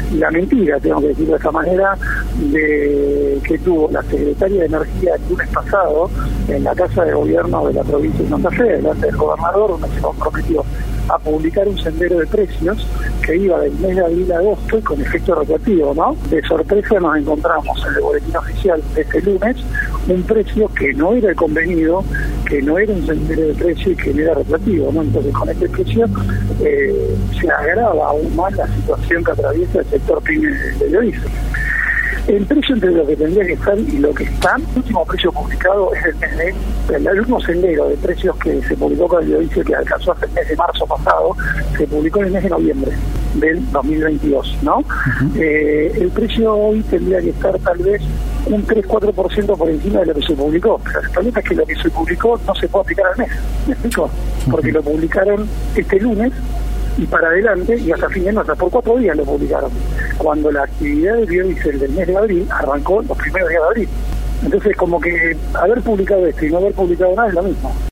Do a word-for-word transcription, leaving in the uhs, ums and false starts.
la mentira, tengo que decirlo de esta manera, de que tuvo la secretaria de Energía el lunes pasado en la Casa de Gobierno de la provincia de Santa Fe, delante del gobernador, donde se comprometió a publicar un sendero de precios que iba del mes de abril a agosto y con efecto retroactivo, ¿no? De sorpresa nos encontramos en el boletín oficial de este lunes un precio que no era el convenido, que no era un sendero de precio y que no era retroactivo, ¿no? Entonces con este precio eh, se agrava aún más la situación que atraviesa el sector pyme de biodiesel. El precio entre lo que tendría que estar y lo que está, el último precio publicado es el, el, el último sendero de precios que se publicó con el biodiesel, que alcanzó hasta el mes de marzo pasado, se publicó en el mes de noviembre del dos mil veintidós, ¿no? Uh-huh. Eh, el precio hoy tendría que estar tal vez un tres cuatro por ciento por encima de lo que se publicó. Pero el problema es que lo que se publicó no se puede aplicar al mes, ¿me explico? Porque lo publicaron este lunes y para adelante, y hasta fin de mes, por cuatro días lo publicaron, cuando la actividad de biodiesel del mes de abril arrancó los primeros días de abril. Entonces, como que haber publicado esto y no haber publicado nada es lo mismo.